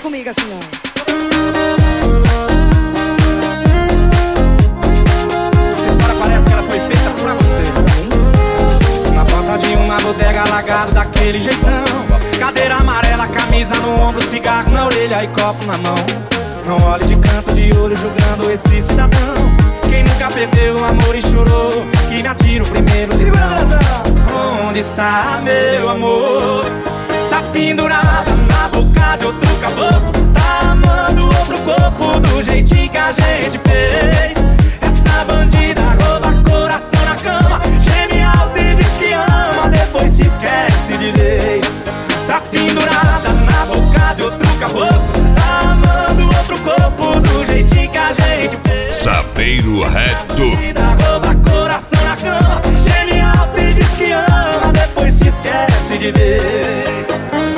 comigo assim, ó. Essa história parece que ela foi feita pra você. Na porta de uma bodega, alagado daquele jeitão. Cadeira amarela, camisa no ombro, cigarro na orelha e copo na mão. Não olhe de canto de olho julgando esse cidadão. Quem nunca perdeu o amor e chorou, que me atira o primeiro livrão. Onde está meu amor? Tá pendurada na boca de outro caboclo. Tá amando outro corpo do jeitinho que a gente fez. Essa bandida rouba coração na cama, geme alto e diz que ama, depois se esquece de vez. Tá pendurada na boca de outro caboclo. Tá amando outro corpo do jeitinho que a gente fez. Saveiro Reto. Rouba coração na cama, geme alto e diz que ama, depois se esquece de vez.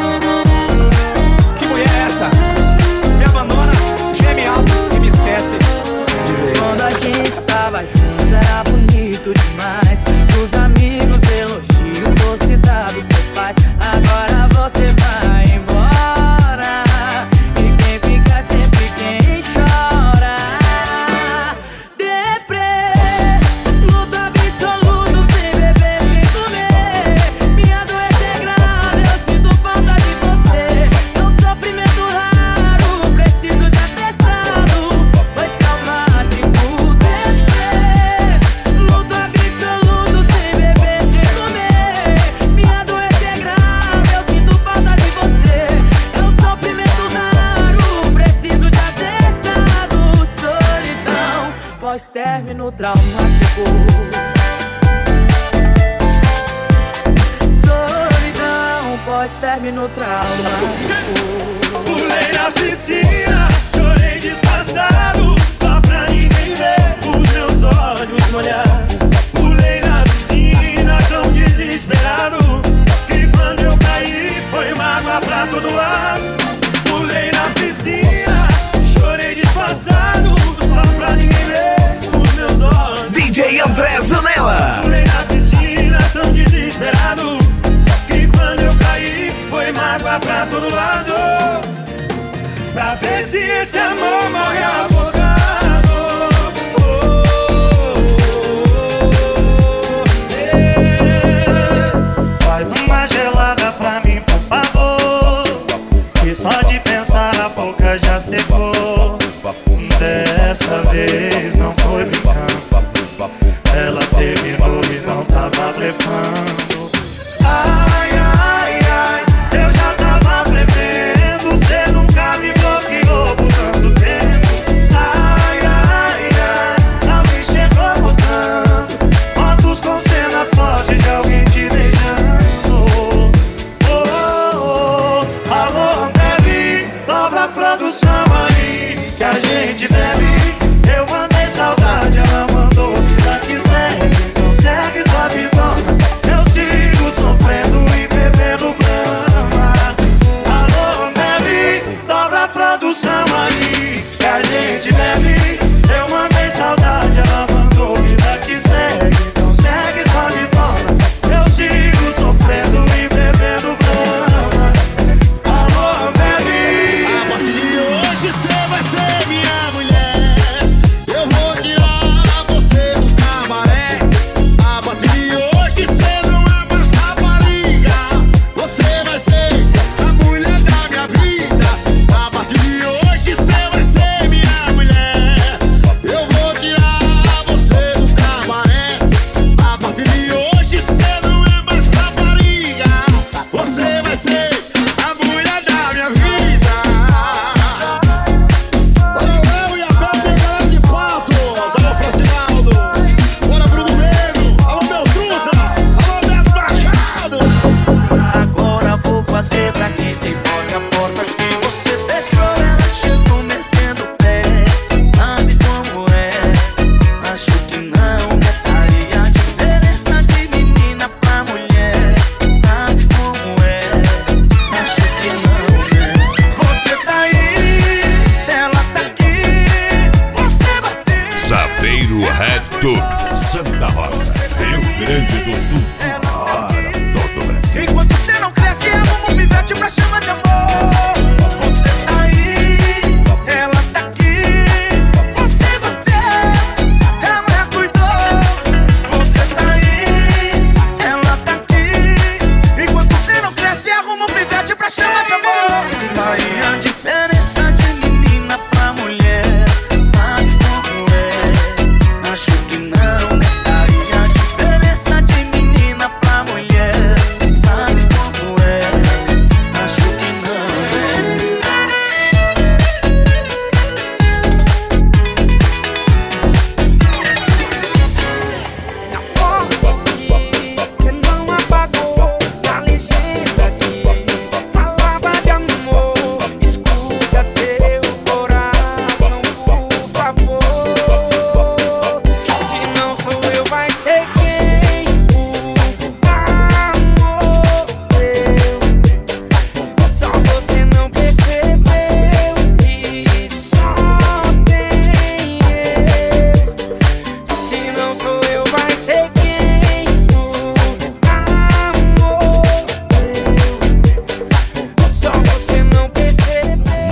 Que mulher é essa? Me abandona, geme alto e me esquece de vez. Quando a gente tava junto era bonito demais. Os amigos elogiam por citar dos seus pais. Agora você vai embora e quem fica sempre quem chora. Deprê, luto absoluto, sem beber, sem comer. Minha doença é grave, eu sinto falta de você. É um sofrimento raro, preciso de atestado. Foi traumático. Deprê, luto absoluto, sem beber, sem comer. Minha doença é grave, eu sinto falta de você. É um sofrimento raro, preciso de atestado. Solidão, pós-término traumático. Solidão, pós-término traumático. Pulei na piscina, chorei disfarçado, só pra ninguém ver os meus olhos molhar. Pulei na piscina tão desesperado, que quando eu caí foi mágoa pra todo lado. Pulei na piscina, chorei disfarçado, só pra ninguém ver os meus olhos. DJ André Zanella. Pulei na piscina tão desesperado, que quando eu caí foi mágoa pra todo lado. Pra ver se esse amor morre afogado. Faz uma gelada pra mim, por favor, que só de pensar a boca já secou. Dessa vez não foi brincando, ela terminou e não tava blefando. Ai, ai, ai, eu já tava prevendo, cê nunca me bloqueou por tanto tempo. Ai, ai, ai, alguém chegou mostrando fotos com cenas fortes de alguém te beijando. Oh, oh, oh, alô, Ambev, dobra a produção aí, que a gente bebe. Eu mandei saudade, ela mandou vida que segue. Então segue sua vidona, eu sigo sofrendo e bebendo brama. Alô, Ambev, dobra a produção aí, que a gente bebe. Eu mandei saudade, ela mandou vida que segue. Então segue sua vidona, eu sigo sofrendo e bebendo brama. Alô, Ambev, a partir de hoje cê vai ser minha mulher.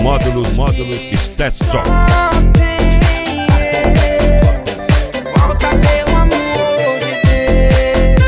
Módulos Stetson. Volta pelo amor de Deus.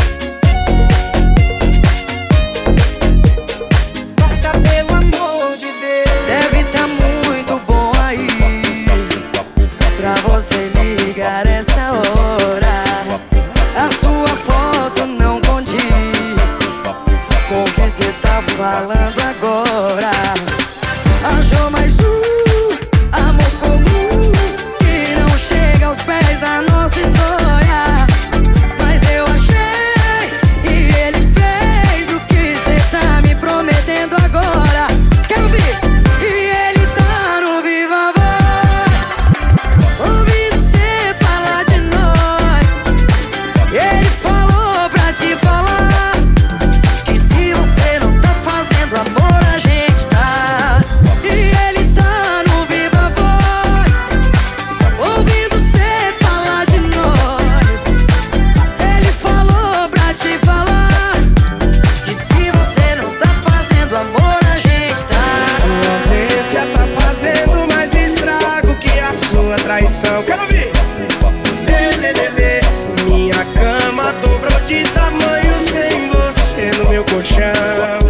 Volta pelo amor de Deus. Deve tá muito bom aí pra você ligar essa hora. A sua foto não condiz com o que cê tá falando agora. Achou mais amor comum que não chega aos pés da nossa história. Mas eu achei e ele fez o que cê tá me prometendo agora. Quero ouvir! E ele tá no Viva Voz, ouvindo cê falar de nós. Ele falou pra te falar que se você não tá fazendo amor, a gente tá. E ele tá no Viva Voz, ouvindo cê falar de nós. Ele falou pra te falar que se você não tá fazendo amor, a gente tá. Sua ausência tá fazendo mais estrago que a sua traição. Quero ouvir! Lê, lê, lê, lê. Minha cama dobrou de tamanho sem você no meu colchão.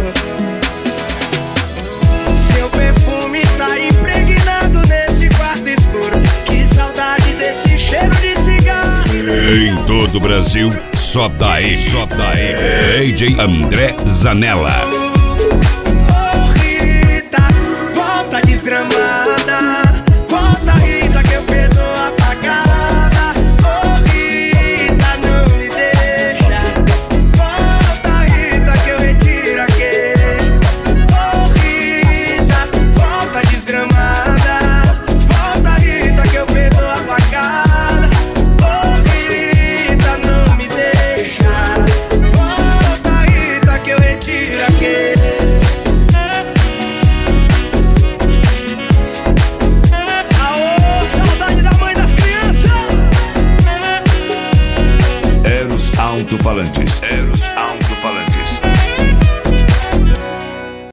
Seu perfume tá impregnado nesse quarto escuro. Que saudade desse cheiro de cigarro. Em todo o Brasil, só daí, DJ André Zanella.